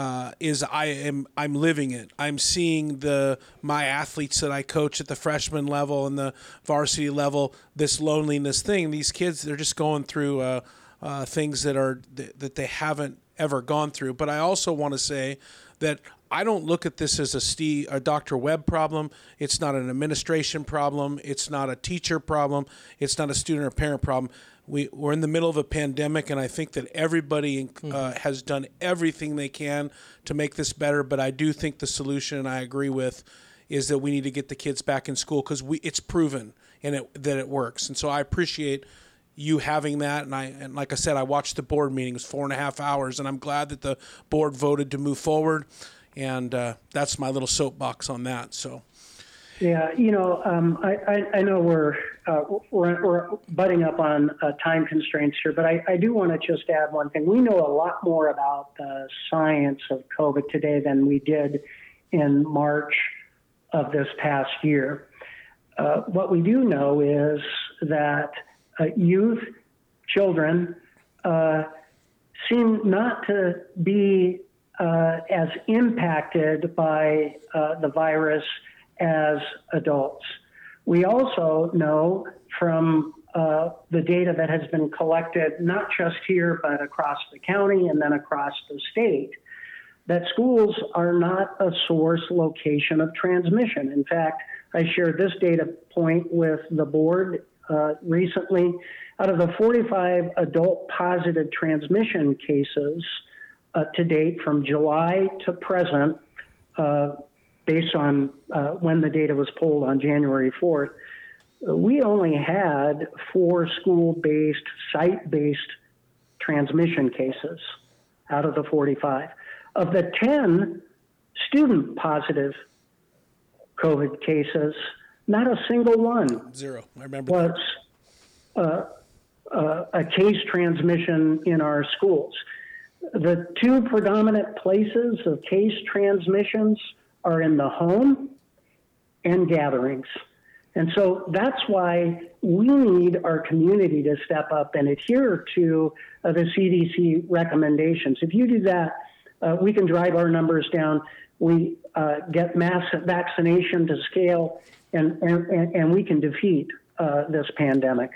I'm living it. I'm seeing my athletes that I coach at the freshman level and the varsity level, this loneliness thing. These kids, they're just going through things that they haven't ever gone through. But I also want to say that I don't look at this as a Dr. Webb problem. It's not an administration problem. It's not a teacher problem. It's not a student or parent problem. We're in the middle of a pandemic, and I think that everybody has done everything they can to make this better. But I do think the solution, and I agree with, is that we need to get the kids back in school because it's proven that it works. And so I appreciate you having that. And like I said, I watched the board meeting. It was 4.5 hours, and I'm glad that the board voted to move forward. And that's my little soapbox on that. So. Yeah, you know, I know we're butting up on time constraints here, but I do want to just add one thing. We know a lot more about the science of COVID today than we did in March of this past year. What we do know is that youth, children, seem not to be as impacted by the virus as adults. We also know from the data that has been collected, not just here, but across the county and then across the state, that schools are not a source location of transmission. In fact, I shared this data point with the board recently. Out of the 45 adult positive transmission cases to date from July to present, based on when the data was pulled on January 4th, we only had 4 school-based, site-based transmission cases out of the 45. Of the 10 student-positive COVID cases, not a single one 0. I remember was a case transmission in our schools. The 2 predominant places of case transmissions are in the home and gatherings. And so that's why we need our community to step up and adhere to the CDC recommendations. If you do that, we can drive our numbers down. We get mass vaccination to scale, and we can defeat this pandemic.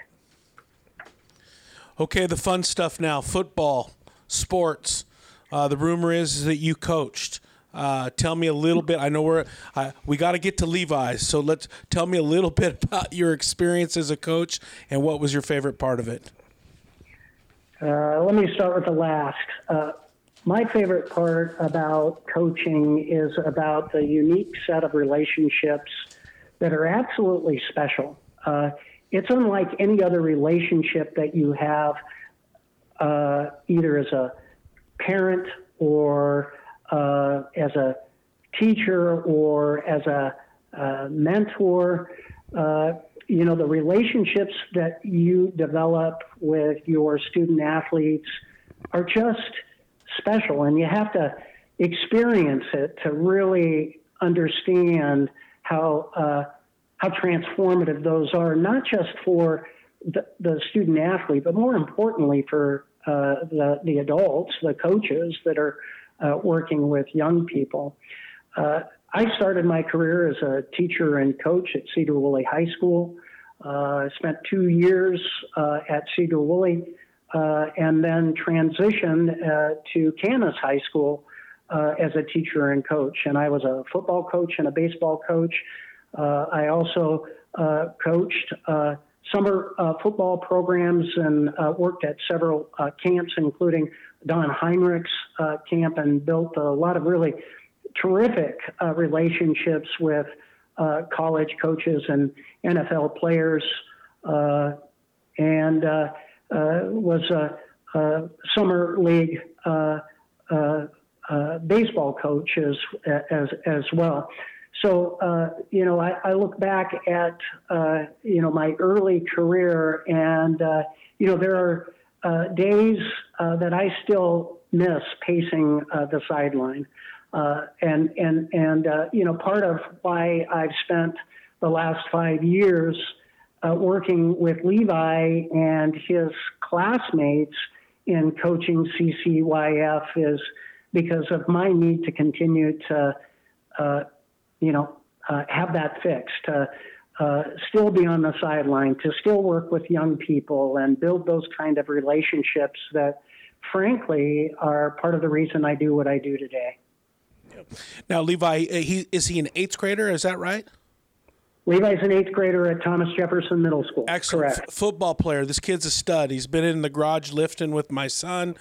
Okay, the fun stuff now. Football, sports. The rumor is that you coached. Tell me a little bit. I know we got to get to Levi's, so tell me a little bit about your experience as a coach and what was your favorite part of it. Let me start with the last. My favorite part about coaching is about the unique set of relationships that are absolutely special. It's unlike any other relationship that you have, either as a parent or as a teacher or as a mentor. The relationships that you develop with your student athletes are just special, and you have to experience it to really understand how transformative those are, not just for the student athlete, but more importantly for the adults, the coaches that are working with young people. I started my career as a teacher and coach at Cedar Woolley High School. Spent 2 years at Cedar Woolley, and then transitioned to Camas High School as a teacher and coach. And I was a football coach and a baseball coach. I also coached summer football programs and worked at several camps, including Don Heinrich's camp, and built a lot of really terrific relationships with college coaches and NFL players, and was a summer league baseball coach as well. So, I look back at, my early career, and, there are days that I still miss pacing the sideline. Part of why I've spent the last 5 years working with Levi and his classmates in coaching CCYF is because of my need to continue to, have that fixed, to still be on the sideline, to still work with young people and build those kind of relationships that, frankly, are part of the reason I do what I do today. Now, Levi, is he an 8th grader? Is that right? Levi's an 8th grader at Thomas Jefferson Middle School. Excellent. Correct. Football player. This kid's a stud. He's been in the garage lifting with my son.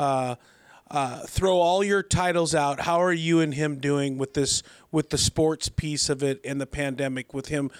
Throw all your titles out. How are you and him doing with this, with the sports piece of it and the pandemic? With him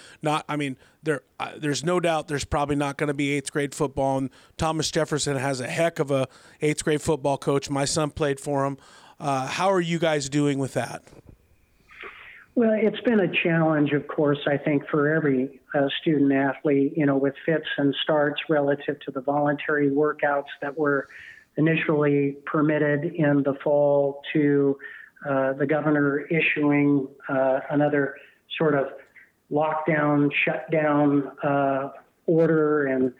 there's no doubt there's probably not going to be 8th grade football. And Thomas Jefferson has a heck of a 8th grade football coach. My son played for him. How are you guys doing with that? Well, it's been a challenge, of course, I think, for every student athlete, with fits and starts relative to the voluntary workouts that were initially permitted in the fall, to the governor issuing another sort of lockdown, shutdown order, and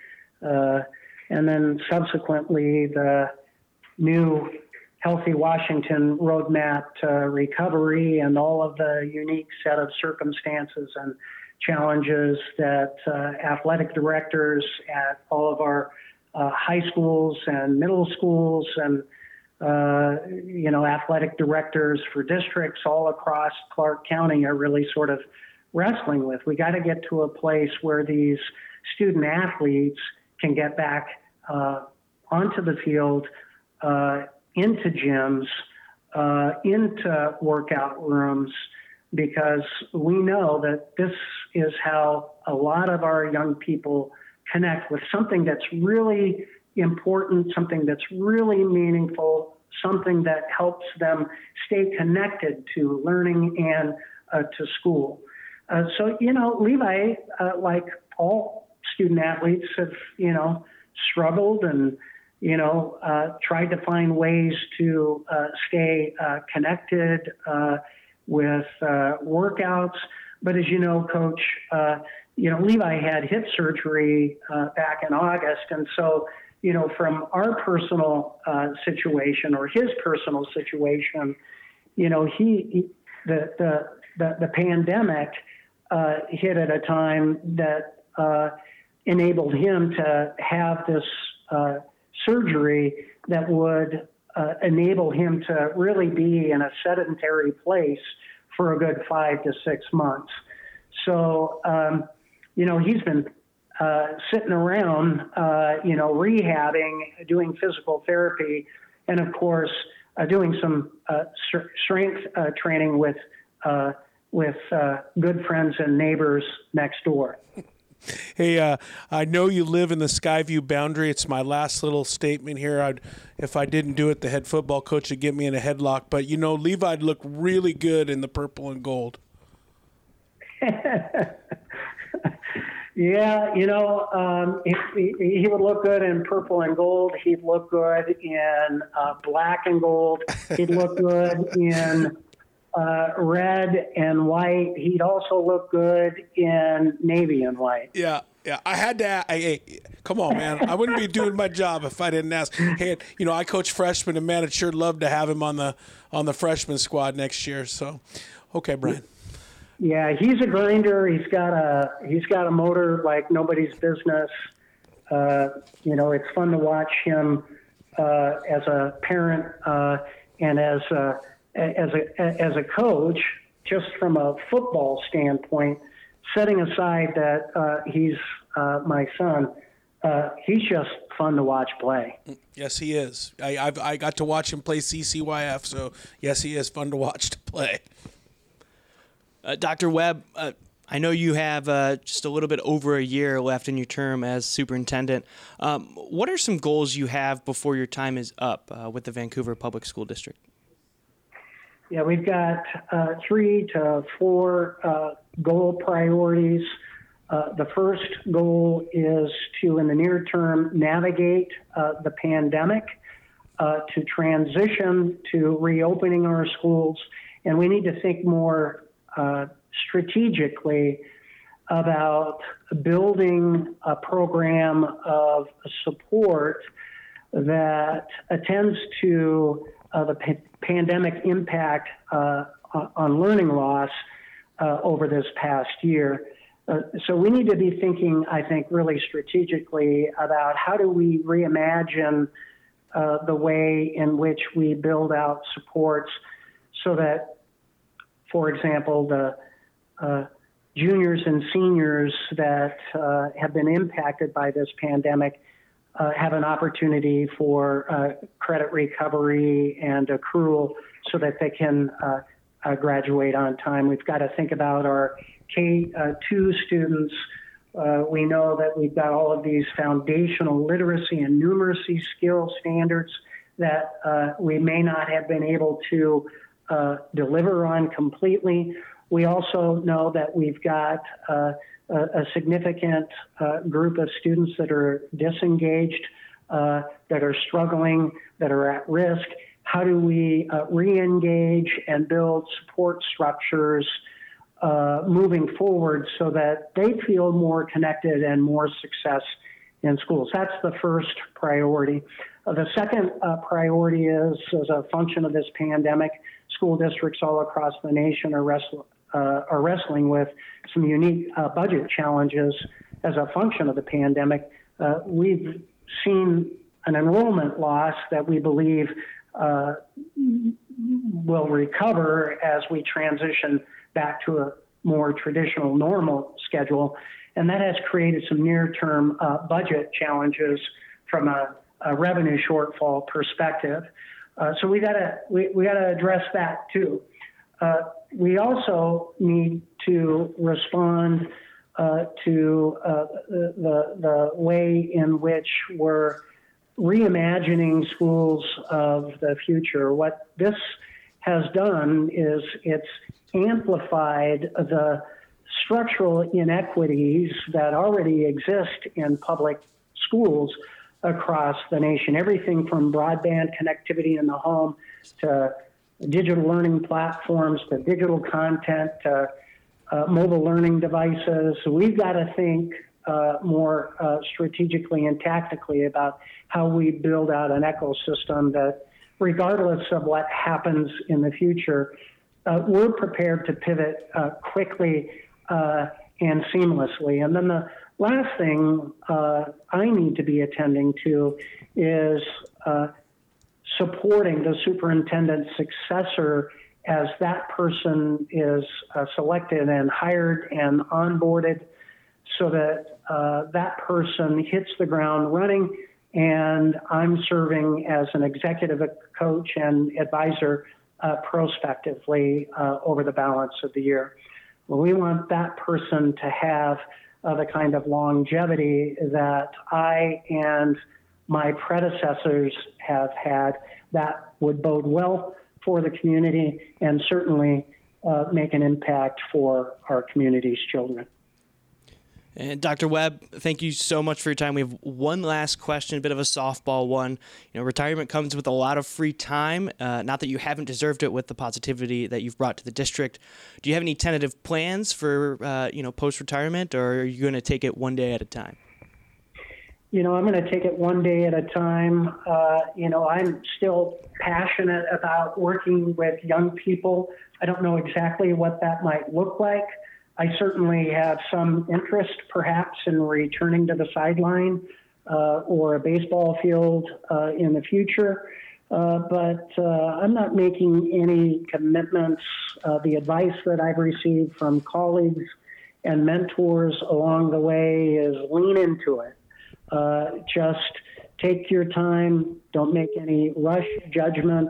then subsequently the new Healthy Washington roadmap to recovery, and all of the unique set of circumstances and challenges that athletic directors at all of our high schools and middle schools, and athletic directors for districts all across Clark County are really sort of wrestling with. We got to get to a place where these student athletes can get back onto the field, into gyms, into workout rooms, because we know that this is how a lot of our young people connect with something that's really important, something that's really meaningful, something that helps them stay connected to learning and to school. So, Levi, like all student athletes, have, struggled and, tried to find ways to stay connected with workouts. But as you know, Coach, Levi had hip surgery back in August. And so, from our personal situation, or his personal situation, the pandemic hit at a time that enabled him to have this surgery that would enable him to really be in a sedentary place for a good 5 to 6 months. So, he's been sitting around, rehabbing, doing physical therapy, and of course, doing some strength training with good friends and neighbors next door. Hey, I know you live in the Skyview boundary. It's my last little statement here. If I didn't do it, the head football coach would get me in a headlock. But, Levi'd look really good in the purple and gold. Yeah, he would look good in purple and gold. He'd look good in black and gold. He'd look good in red and white. He'd also look good in navy and white. Yeah. I had to. Come on, man. I wouldn't be doing my job if I didn't ask. Hey, I coach freshmen, and man, I'd sure love to have him on the freshman squad next year. So, okay, Brian. Yeah, he's a grinder. He's got a motor like nobody's business. It's fun to watch him as a parent and as a coach. Just from a football standpoint, setting aside that he's my son, he's just fun to watch play. Yes, he is. I got to watch him play CCYF, so yes, he is fun to watch to play. Dr. Webb, I know you have just a little bit over a year left in your term as superintendent. What are some goals you have before your time is up with the Vancouver Public School District? Yeah, we've got 3 to 4 goal priorities. The first goal is to, in the near term, navigate the pandemic, to transition to reopening our schools. And we need to think more strategically about building a program of support that attends to the pandemic impact on learning loss over this past year. So we need to be thinking, I think, really strategically about how do we reimagine the way in which we build out supports so that, for example, the juniors and seniors that have been impacted by this pandemic have an opportunity for credit recovery and accrual so that they can graduate on time. We've got to think about our K-2 students. We know that we've got all of these foundational literacy and numeracy skill standards that we may not have been able to deliver on completely. We also know that we've got a significant group of students that are disengaged, that are struggling, that are at risk. How do we re-engage and build support structures moving forward so that they feel more connected and more success in schools? That's the first priority. The second priority is, as a function of this pandemic, school districts all across the nation are wrestling with some unique budget challenges as a function of the pandemic. We've seen an enrollment loss that we believe will recover as we transition back to a more traditional normal schedule. And that has created some near-term budget challenges from a revenue shortfall perspective. So we gotta address that too. We also need to respond to the way in which we're reimagining schools of the future. What this has done is it's amplified the structural inequities that already exist in public schools across the nation. Everything from broadband connectivity in the home to digital learning platforms to digital content to mobile learning devices. We've got to think more strategically and tactically about how we build out an ecosystem that, regardless of what happens in the future, we're prepared to pivot quickly and seamlessly. And then the last thing I need to be attending to is supporting the superintendent's successor as that person is selected and hired and onboarded so that that person hits the ground running, and I'm serving as an executive coach and advisor prospectively over the balance of the year. Well, we want that person to have the kind of longevity that I and my predecessors have had that would bode well for the community and certainly make an impact for our community's children. And Dr. Webb, thank you so much for your time. We have one last question, a bit of a softball one. Retirement comes with a lot of free time. Not that you haven't deserved it with the positivity that you've brought to the district. Do you have any tentative plans for, post-retirement, or are you going to take it one day at a time? I'm going to take it one day at a time. I'm still passionate about working with young people. I don't know exactly what that might look like. I certainly have some interest, perhaps, in returning to the sideline or a baseball field in the future. But I'm not making any commitments. The advice that I've received from colleagues and mentors along the way is lean into it. Just take your time. Don't make any rush judgment.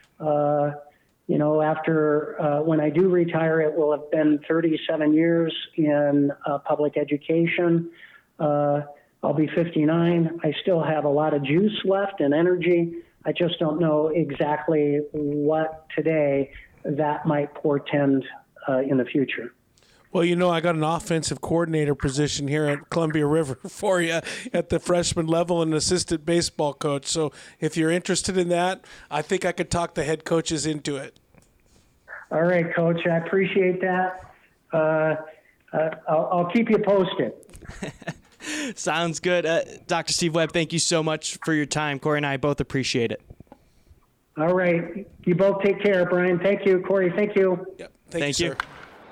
After when I do retire, it will have been 37 years in public education. I'll be 59. I still have a lot of juice left and energy. I just don't know exactly what today that might portend in the future. Well, I got an offensive coordinator position here at Columbia River for you at the freshman level and assistant baseball coach. So if you're interested in that, I think I could talk the head coaches into it. All right, Coach. I appreciate that. I'll keep you posted. Sounds good. Dr. Steve Webb, thank you so much for your time. Corey and I both appreciate it. All right. You both take care, Brian. Thank you. Corey, thank you. Yep. Thank you, sir.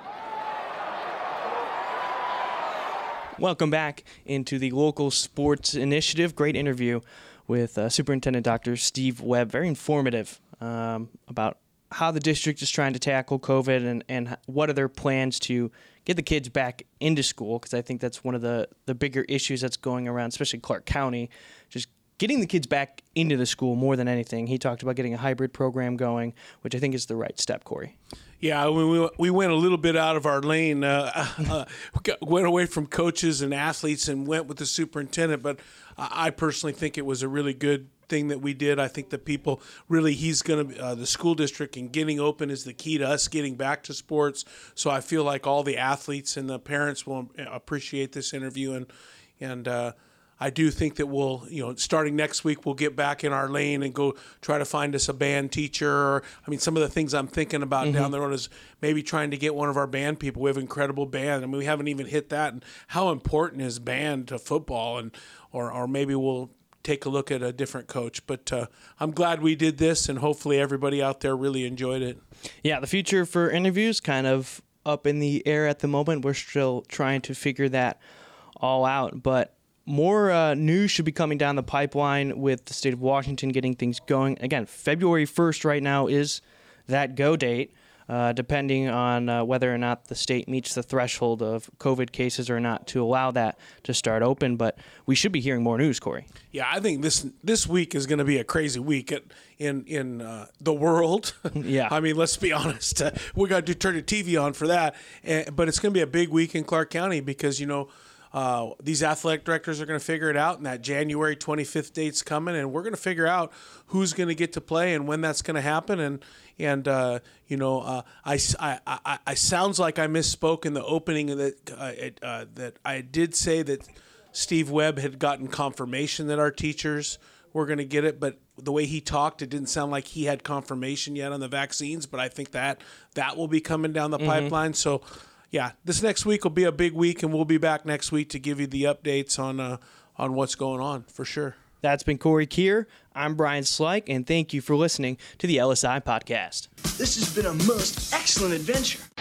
Welcome back into the Local Sports Initiative. Great interview with Superintendent Dr. Steve Webb. Very informative about how the district is trying to tackle COVID and what are their plans to get the kids back into school, because I think that's one of the bigger issues that's going around, especially Clark County, just getting the kids back into the school more than anything. He talked about getting a hybrid program going, which I think is the right step, Corey. Yeah, we went a little bit out of our lane, went away from coaches and athletes and went with the superintendent, but I personally think it was a really good thing that we did. I think the people really, the school district and getting open is the key to us getting back to sports. So I feel like all the athletes and the parents will appreciate this interview, and I do think that we'll, starting next week, we'll get back in our lane and go try to find us a band teacher. Some of the things I'm thinking about down the road is maybe trying to get one of our band people. We have an incredible band. We haven't even hit that. And how important is band to football? Or maybe we'll take a look at a different coach. But I'm glad we did this, and hopefully everybody out there really enjoyed it. Yeah, the future for interviews kind of up in the air at the moment. We're still trying to figure that all out. But more news should be coming down the pipeline with the state of Washington getting things going. Again, February 1st right now is that go date, depending on whether or not the state meets the threshold of COVID cases or not to allow that to start open. But we should be hearing more news, Corey. Yeah, I think this week is going to be a crazy week in the world. Yeah. Let's be honest. We got to turn the TV on for that. But it's going to be a big week in Clark County because, these athletic directors are going to figure it out, and that January 25th date's coming, and we're going to figure out who's going to get to play and when that's going to happen. I sounds like I misspoke in the opening that I did say that Steve Webb had gotten confirmation that our teachers were going to get it, but the way he talked, it didn't sound like he had confirmation yet on the vaccines. But I think that will be coming down the pipeline. So. Yeah, this next week will be a big week, and we'll be back next week to give you the updates on what's going on, for sure. That's been Corey Keir. I'm Brian Slyke, and thank you for listening to the LSI Podcast. This has been a most excellent adventure.